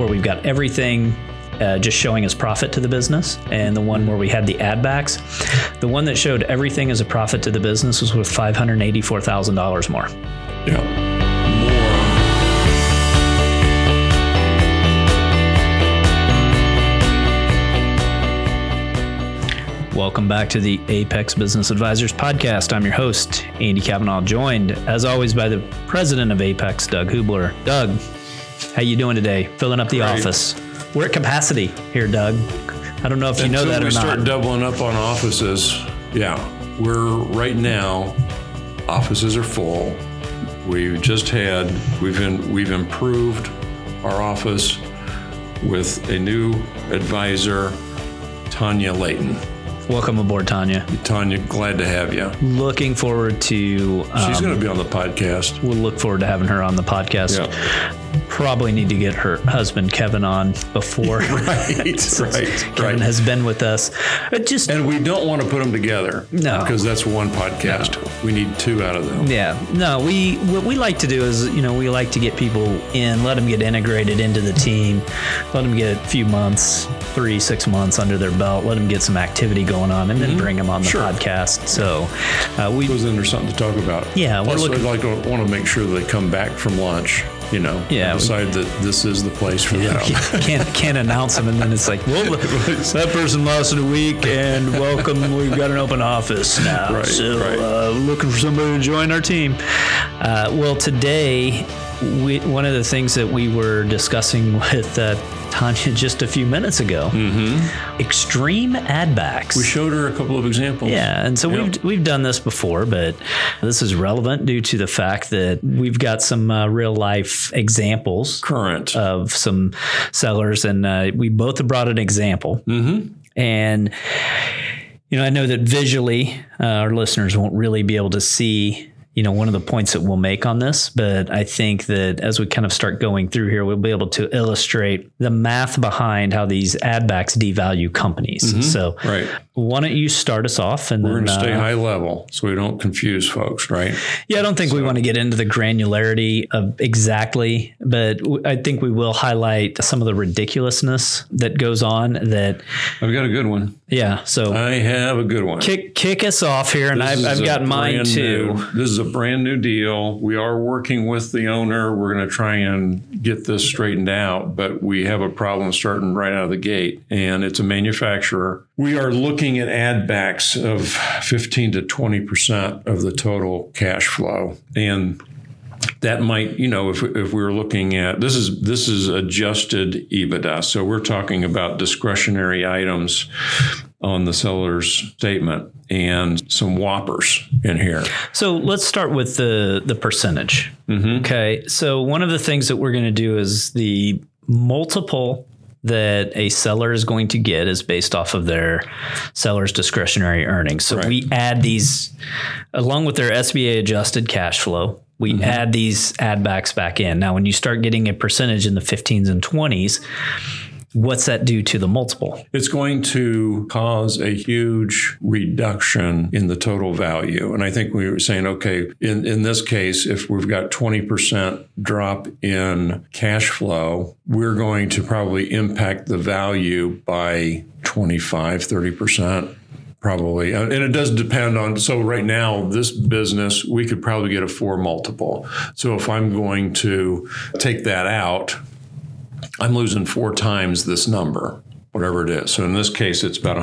where we've got everything just showing as profit to the business, and the one where we had the add backs. The one that showed everything as a profit to the business was worth $584,000 more. Yeah. Welcome back to the Apex Business Advisors podcast. I'm your host, Andy Cavanaugh, joined as always by the president of Apex, Doug Hubler. Doug, how you doing today? Filling up the office. We're at capacity here, Doug. I don't know if you know that or not. Until we start doubling up on offices, we're right now, offices are full. We've improved our office with a new advisor, Tanya Layton. Welcome aboard, Tanya. Tanya, glad to have you. Looking forward to... she's going to be on the podcast. We'll look forward to having her on the podcast. Yeah. Probably need to get her husband, Kevin, on before. Right. Kevin has been with us. And we don't want to put them together. No. Because that's one podcast. No. We need two out of them. Yeah. No, what we like to do is, we like to get people in, let them get integrated into the team, let them get a few months, 3-6 months under their belt, let them get some activity going on, and then bring them on the podcast. So goes in there something to talk about. Yeah. Want to make sure they come back from lunch. Decide that this is the place for them. Can't announce them, and then it's like, well, that person lasted a week, and welcome, we've got an open office now. Looking for somebody to join our team. Well, today, one of the things that we were discussing with Tanya just a few minutes ago, extreme add backs. We showed her a couple of examples. Yeah, and so we've done this before, but this is relevant due to the fact that we've got some real life examples current of some sellers, and we both have brought an example. And I know that visually our listeners won't really be able to see one of the points that we'll make on this, but I think that as we kind of start going through here, we'll be able to illustrate the math behind how these add backs devalue companies. So why don't you start us off? And we're going to stay high level so we don't confuse folks, right? Yeah, I don't think we want to get into the granularity of exactly, but I think we will highlight some of the ridiculousness that goes on. That I've got a good one. Yeah, so I have a good one. Kick us off here, and I've got mine too. This is a brand new deal. We are working with the owner. We're going to try and get this straightened out, but we have a problem starting right out of the gate, and it's a manufacturer. We are looking at add backs of 15 to 20% of the total cash flow, and that might, if we were looking at this is adjusted EBITDA, so we're talking about discretionary items on the seller's statement and some whoppers in here. So let's start with the percentage. Okay, so one of the things that we're going to do is the multiple that a seller is going to get is based off of their seller's discretionary earnings. So we add these along with their SBA adjusted cash flow. We add these add backs back in. Now, when you start getting a percentage in the 15s and 20s, what's that do to the multiple? It's going to cause a huge reduction in the total value. And I think we were saying, okay, in this case, if we've got 20% drop in cash flow, we're going to probably impact the value by 25, 30%. Probably. And it does depend on, so right now, this business, we could probably get a 4 multiple. So if I'm going to take that out, I'm losing 4 times this number, whatever it is. So in this case, it's about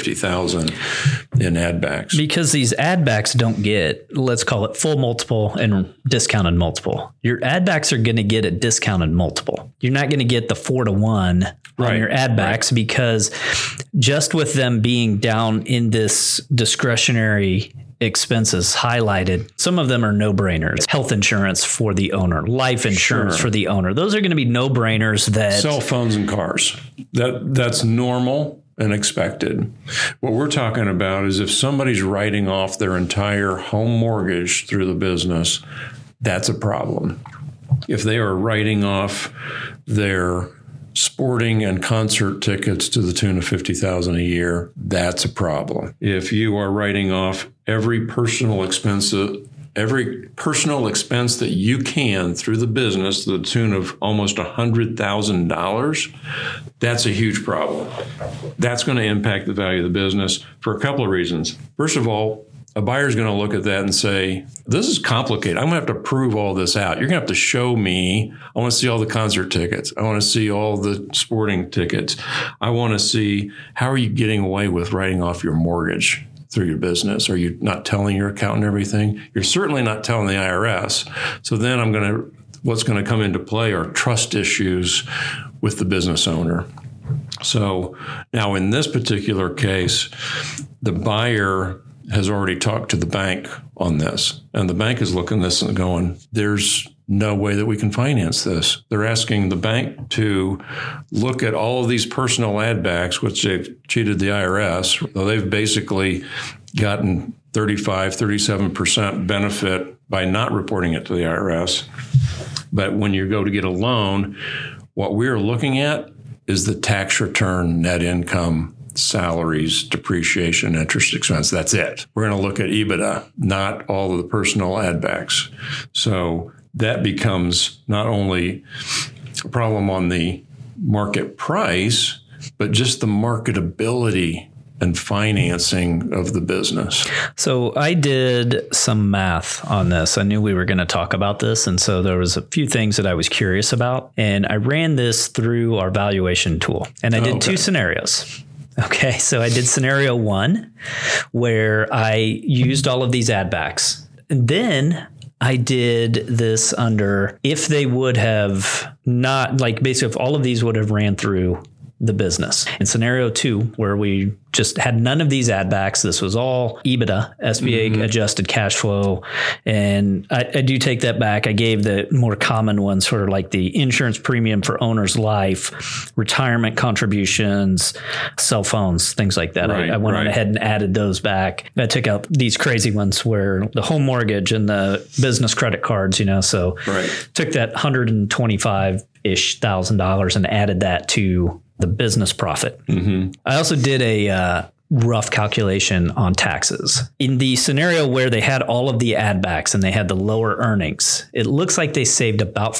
$150,000 in add backs. Because these add backs don't get, let's call it full multiple and discounted multiple. Your add backs are going to get a discounted multiple. You're not going to get the 4-to-1 on your add backs because just with them being down in this discretionary expenses highlighted, some of them are no-brainers. Health insurance for the owner, life insurance for the owner. Those are going to be no-brainers. That cell phones and cars. That's normal and expected. What we're talking about is if somebody's writing off their entire home mortgage through the business, that's a problem. If they are writing off their sporting and concert tickets to the tune of $50,000 a year, that's a problem. If you are writing off every personal expense every personal expense that you can through the business to the tune of almost $100,000, that's a huge problem. That's going to impact the value of the business for a couple of reasons. First of all, a buyer's going to look at that and say, this is complicated. I'm going to have to prove all this out. You're going to have to show me. I want to see all the concert tickets. I want to see all the sporting tickets. I want to see, how are you getting away with writing off your mortgage through your business? Are you not telling your accountant everything? You're certainly not telling the IRS. So then what's going to come into play are trust issues with the business owner. So now in this particular case, the buyer has already talked to the bank on this. And the bank is looking at this and going, there's no way that we can finance this. They're asking the bank to look at all of these personal add backs, which they've cheated the IRS. So they've basically gotten 37% benefit by not reporting it to the IRS. But when you go to get a loan, what we're looking at is the tax return, net income, salaries, depreciation, interest expense. That's it. We're going to look at EBITDA, not all of the personal add backs. So that becomes not only a problem on the market price, but just the marketability and financing of the business. So I did some math on this. I knew we were going to talk about this. And so there was a few things that I was curious about. And I ran this through our valuation tool. And I did two scenarios. Okay, so I did scenario 1 where I used all of these add backs. And then I did this under if they would have not, like basically if all of these would have ran through the business. In scenario 2, where we just had none of these add backs, this was all EBITDA, SBA adjusted cash flow. And I do take that back. I gave the more common ones, sort of like the insurance premium for owner's life, retirement contributions, cell phones, things like that. I went on ahead and added those back. I took out these crazy ones where the home mortgage and the business credit cards, so took that $125,000-ish and added that to the business profit. I also did a rough calculation on taxes. In the scenario where they had all of the add backs and they had the lower earnings, it looks like they saved about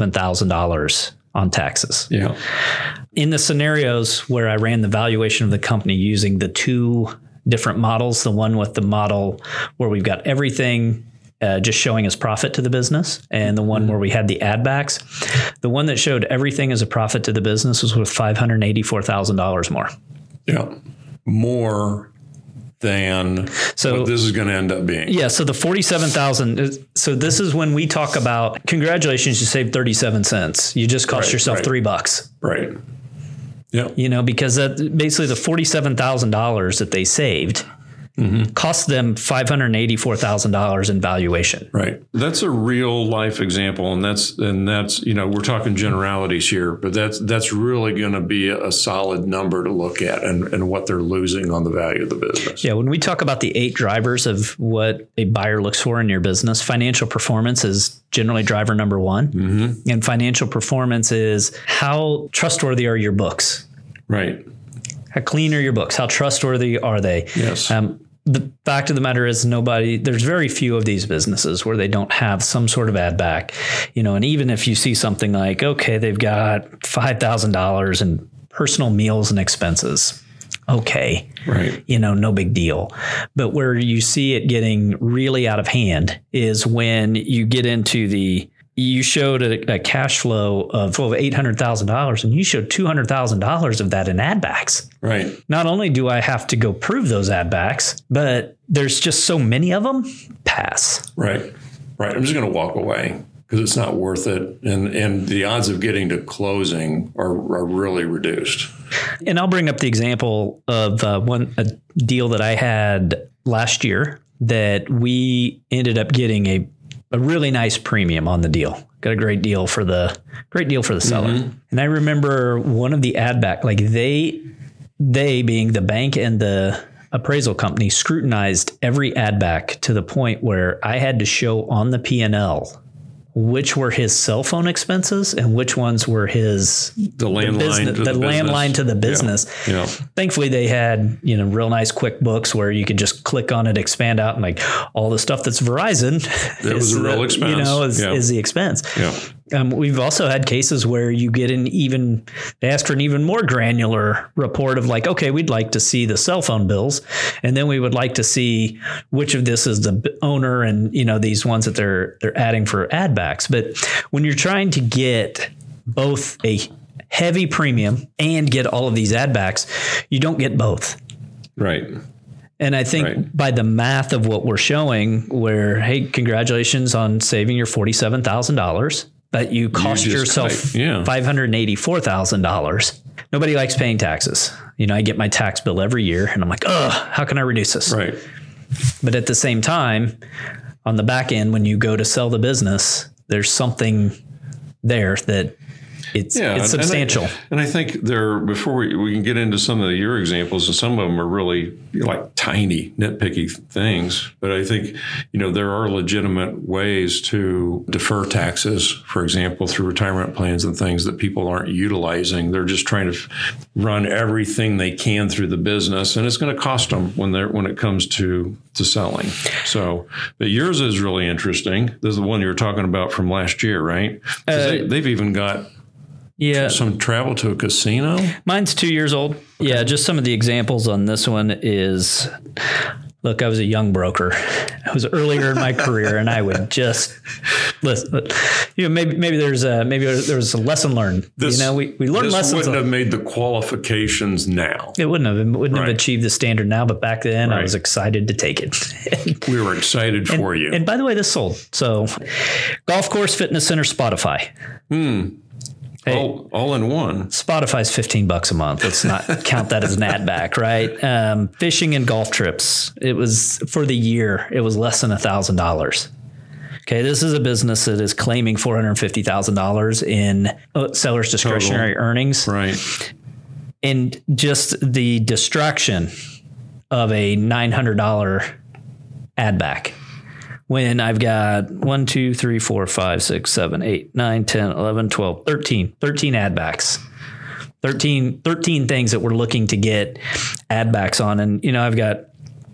$47,000 on taxes. Yeah. In the scenarios where I ran the valuation of the company using the two different models, the one with the model where we've got everything just showing as profit to the business, and the one where we had the add backs. The one that showed everything as a profit to the business was worth $584,000 more. Yeah. More than what this is going to end up being. Yeah. So the $47,000. So this is when we talk about, congratulations, you saved 37 cents. You just cost yourself $3. Right. Yeah. Because that basically the $47,000 that they saved cost them $584,000 in valuation. Right. That's a real life example. And that's, we're talking generalities here, but that's really going to be a solid number to look at and what they're losing on the value of the business. Yeah. When we talk about the 8 drivers of what a buyer looks for in your business, financial performance is generally driver number 1. And financial performance is how trustworthy are your books? Right. How clean are your books? How trustworthy are they? Yes. The fact of the matter is there's very few of these businesses where they don't have some sort of add back, and even if you see something like, okay, they've got $5,000 in personal meals and expenses. Okay. Right. No big deal. But where you see it getting really out of hand is when you get into you showed a cash flow of $800,000 and you showed $200,000 of that in add backs. Right. Not only do I have to go prove those add backs, but there's just so many of them. Pass. Right. I'm just going to walk away because it's not worth it. And the odds of getting to closing are really reduced. And I'll bring up the example of a deal that I had last year that we ended up getting a really nice premium on the deal. Got a great deal for the seller. And I remember one of the add back, like they being the bank and the appraisal company, scrutinized every add back to the point where I had to show on the P&L which were his cell phone expenses and which ones were his landline to the business. Yeah. Thankfully, they had real nice QuickBooks where you could just click on it, expand out, and like all the stuff that's Verizon. That was a real expense. Is the expense. Yeah. We've also had cases where you get they ask for an even more granular report of like, okay, we'd like to see the cell phone bills, and then we would like to see which of this is the owner and these ones that they're adding for add backs. But when you're trying to get both a heavy premium and get all of these add backs, you don't get both. Right. And I think by the math of what we're showing, where, hey, congratulations on saving your $47,000. But you cost yourself $584,000. Nobody likes paying taxes. I get my tax bill every year and I'm like, how can I reduce this? Right. But at the same time, on the back end, when you go to sell the business, there's something there that it's substantial. And I think before we can get into some of your examples, and some of them are really like tiny, nitpicky things. But I think, there are legitimate ways to defer taxes, for example, through retirement plans and things that people aren't utilizing. They're just trying to run everything they can through the business, and it's going to cost them when it comes to selling. So, but yours is really interesting. This is the one you were talking about from last year, right? They've even got some travel to a casino. Mine's 2 years old. Okay. Yeah, just some of the examples on this one is, look, I was a young broker. I was earlier in my career, and I would just listen. Maybe there was a lesson learned. We learned lessons. This wouldn't have made the qualifications now. It wouldn't have. It wouldn't have achieved the standard now. But back then, I was excited to take it. We were excited for you. And by the way, this sold. So, golf course, fitness center, Spotify. Hey, all in one. Spotify's $15 a month. Let's not count that as an ad back, right? Fishing and golf trips. It was for the year. It was less than $1,000. Okay, this is a business that is claiming $450,000 in seller's discretionary earnings. Right. And just the distraction of a $900 ad back. When I've got 1, 2, 3, 4, 5, 6, 7, 8, 9, 10, 11, 12, 13 ad backs, 13 things that we're looking to get ad backs on. And, I've got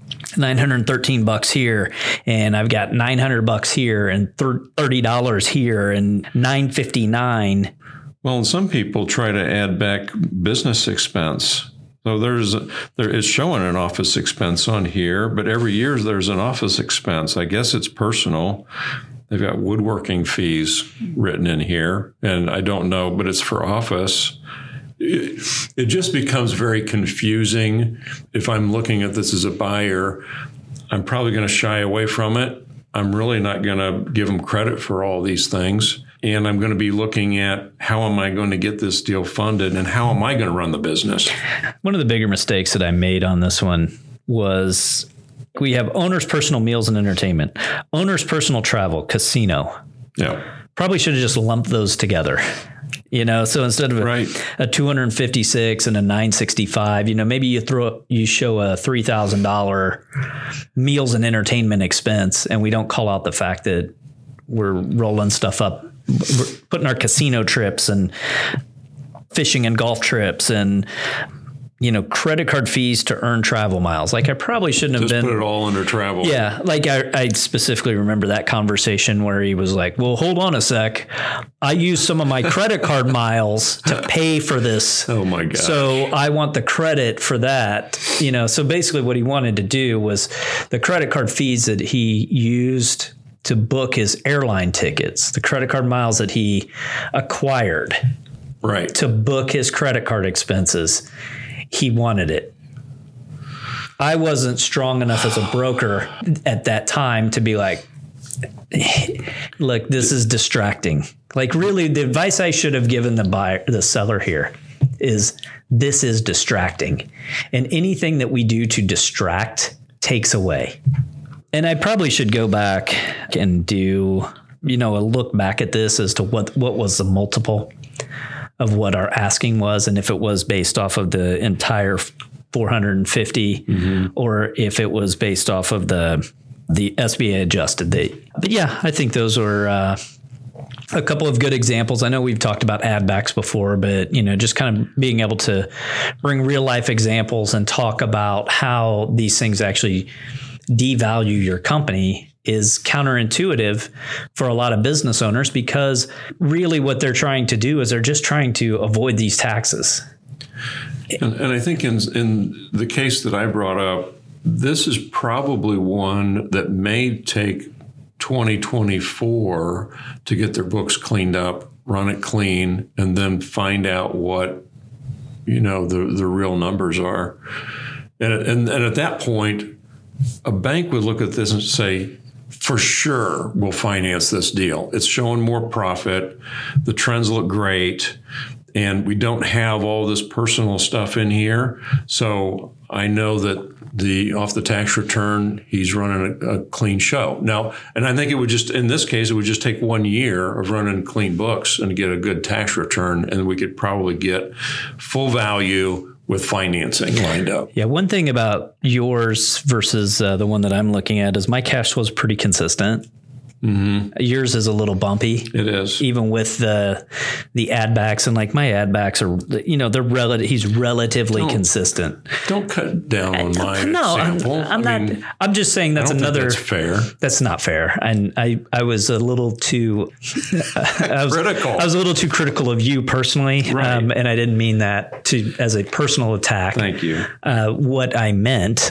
$913 here, and I've got $900 here, and $30 here, and $959. Well, and some people try to add back business expense. So it's showing an office expense on here, but every year there's an office expense. I guess it's personal. They've got woodworking fees written in here, and I don't know, but it's for office. It just becomes very confusing. If I'm looking at this as a buyer, I'm probably going to shy away from it. I'm really not going to give them credit for all these things. And I'm going to be looking at how am I going to get this deal funded and how am I going to run the business? One of the bigger mistakes that I made on this one was we have owner's personal meals and entertainment, owner's personal travel, casino. Yeah. Probably should have just lumped those together. So instead of a 256 and a 965, maybe you show a $3,000 meals and entertainment expense, and we don't call out the fact that we're rolling stuff up. We're putting our casino trips and fishing and golf trips and, credit card fees to earn travel miles. Like I probably shouldn't have just put it all under travel. Yeah. Like I specifically remember that conversation where he was like, well, hold on a sec. I use some of my credit card miles to pay for this. Oh my God. So I want the credit for that. So basically what he wanted to do was the credit card fees that he used to book his airline tickets, the credit card miles that he acquired to book his credit card expenses. He wanted it. I wasn't strong enough as a broker at that time to be like, look, this is distracting. Like really the advice I should have given the seller here is this is distracting. And anything that we do to distract takes away. And I probably should go back and do, a look back at this as to what was the multiple of what our asking was, and if it was based off of the entire 450 or if it was based off of the SBA adjusted. But yeah, I think those were a couple of good examples. I know we've talked about add backs before, but just kind of being able to bring real life examples and talk about how these things actually devalue your company is counterintuitive for a lot of business owners, because really what they're trying to do is they're just trying to avoid these taxes. And I think in the case that I brought up, this is probably one that may take 2024 to get their books cleaned up, run it clean, and then find out what the real numbers are. And at that point, a bank would look at this and say, for sure, we'll finance this deal. It's showing more profit. The trends look great. And we don't have all this personal stuff in here. So I know that off the tax return, he's running a clean show. Now, and I think in this case, it would just take 1 year of running clean books and get a good tax return. And we could probably get full value with financing lined up. Yeah. One thing about yours versus the one that I'm looking at is my cash flow is pretty consistent. Mm-hmm. Yours is a little bumpy. It is, even with the add backs, and like my add backs are, they're he's relatively consistent. Don't cut down on my sample. I'm just saying that's another. That's fair. That's not fair. And I was a little too critical. I was a little too critical of you personally, right. And I didn't mean that as a personal attack. Thank you. What I meant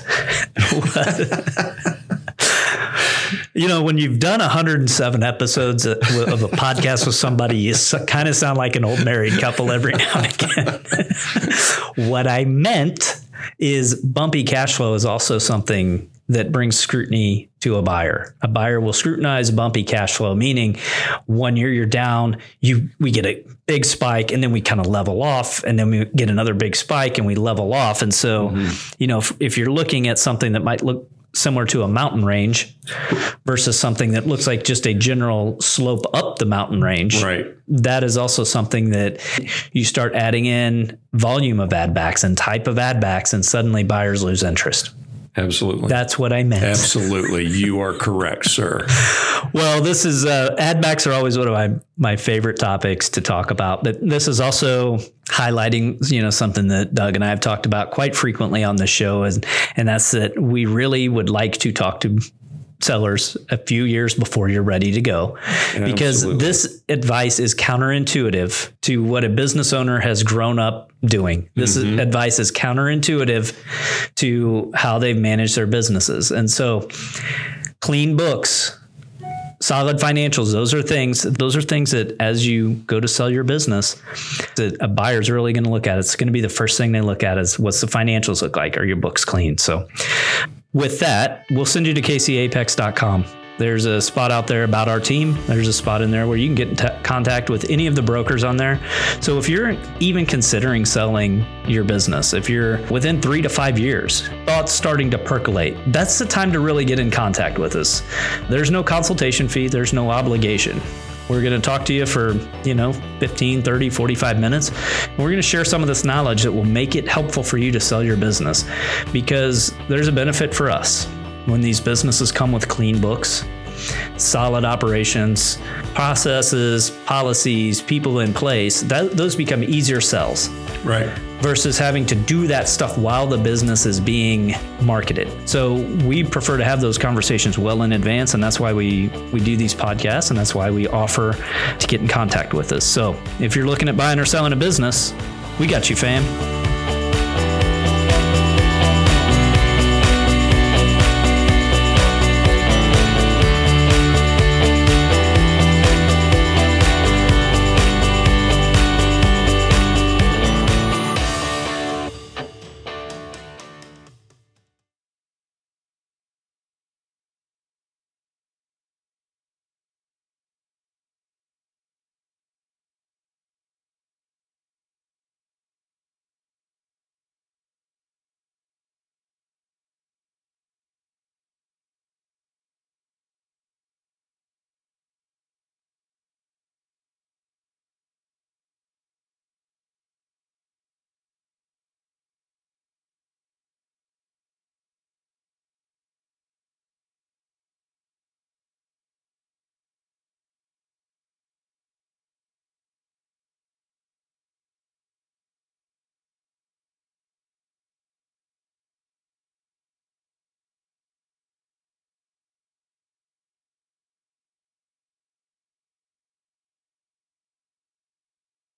when you've done 107 episodes of a podcast with somebody, you kind of sound like an old married couple every now and again. What I meant is bumpy cash flow is also something that brings scrutiny to a buyer. A buyer will scrutinize bumpy cash flow, meaning 1 year you're down, we get a big spike, and then we kind of level off, and then we get another big spike and we level off. And so, if you're looking at something that might look similar to a mountain range versus something that looks like just a general slope up the mountain range. Right. That is also something that you start adding in volume of add backs and type of add backs, and suddenly buyers lose interest. Absolutely. That's what I meant. Absolutely. You are correct, sir. Well, this is add backs are always one of my favorite topics to talk about. But this is also highlighting, something that Doug and I have talked about quite frequently on the show. And that's that we really would like to talk to sellers a few years before you're ready to go, because this advice is counterintuitive to what a business owner has grown up doing. This advice is counterintuitive to how they've managed their businesses. And so clean books, solid financials, those are things that as you go to sell your business, that a buyer's really going to look at. It's going to be the first thing they look at is what's the financials look like? Are your books clean? So with that, we'll send you to kcapex.com. There's a spot out there about our team. There's a spot in there where you can get in contact with any of the brokers on there. So if you're even considering selling your business, if you're within 3 to 5 years, thoughts starting to percolate, that's the time to really get in contact with us. There's no consultation fee. There's no obligation. We're going to talk to you for, 15, 30, 45 minutes. And we're going to share some of this knowledge that will make it helpful for you to sell your business, because there's a benefit for us when these businesses come with clean books, solid operations, processes, policies, people in place. Those become easier sells. Right. Versus having to do that stuff while the business is being marketed. So we prefer to have those conversations well in advance, and that's why we do these podcasts, and that's why we offer to get in contact with us. So if you're looking at buying or selling a business, we got you, fam.